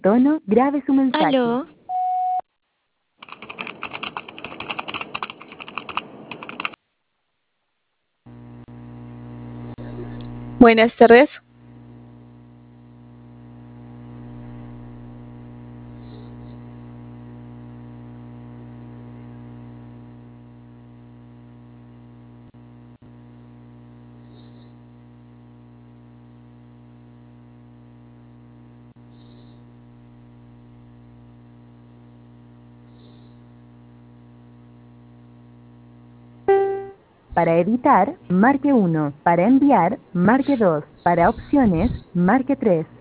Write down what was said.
tono, grabe su mensaje. Aló, Buenas tardes. Para editar, marque 1. Para enviar, marque 2. Para opciones, marque 3.